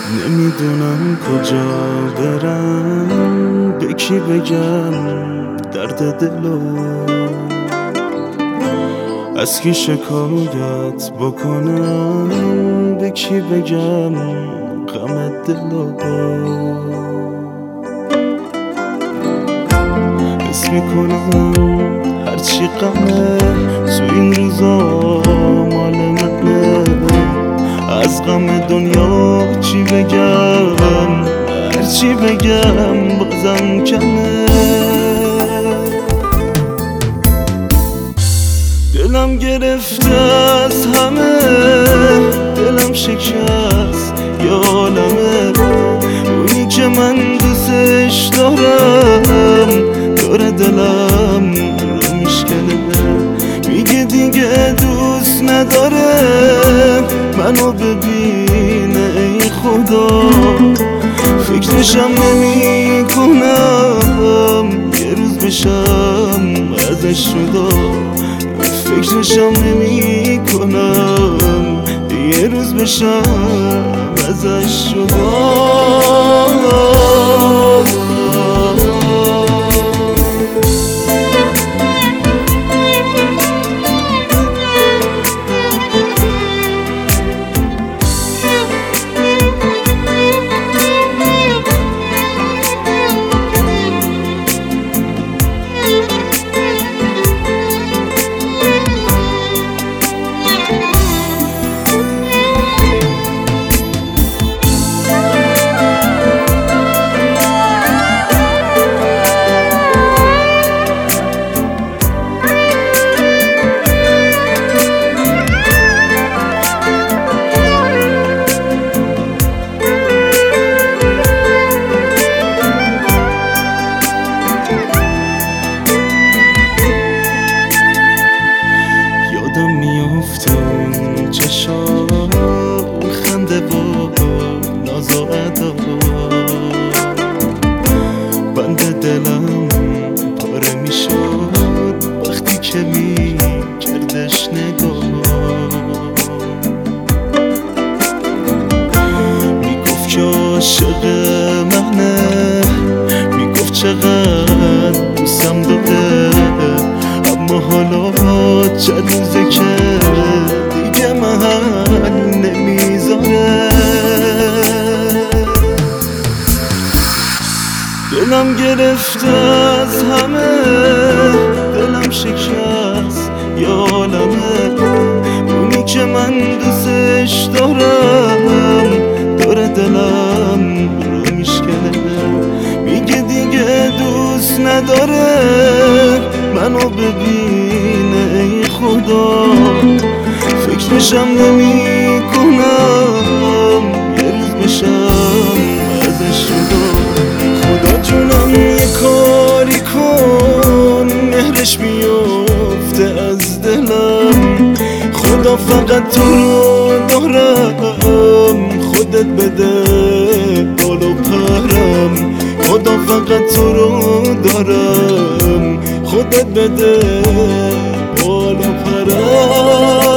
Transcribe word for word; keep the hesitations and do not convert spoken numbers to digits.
نمیدونم کجا برم، به کی بگم درد دلو، از کی شکایت بکنم، به کی بگم غم دلو. حس میکنم هرچی غمه تو این روزا مال منه، از غم دنیا چی بگم، هرچی بگم بازم کمه. دلم گرفته از همه، دلم شکست یالمه، اونی که من دوستش دارم داره دلم رو میشکنه، میگه دیگه دوست نداره منو ببینه. ای خدا فکرشم نمی کنم یه روز بشم ازش جدا، فکرشم نمی کنم یه روز بشم ازش جدا. یادم میافته اون چشام خنده و ناز و ادا، بند دلم پاره میشد وقتی که میکردش نگاه، میگفت که عاشق منه، میگفت چقدر دوستم داره، اما حالا چند روزه که دیگه محل نمیذاره. دلم گرفته از همه، دلم شکست یالمه، اونی که من دوستش دارم داره دلم رو میشکنه، میگه دیگه دوست نداره منو ببینه. ای خدا فکرشم نمی کنم یه روز بشم ازش جدا. خدا جونم یه کاری کن مهرش بیفته از دلم، خدا فقط تو رو دارم خودت بده بالا پرم، خدا فقط تو رو دارم خودت بده بالا پرم.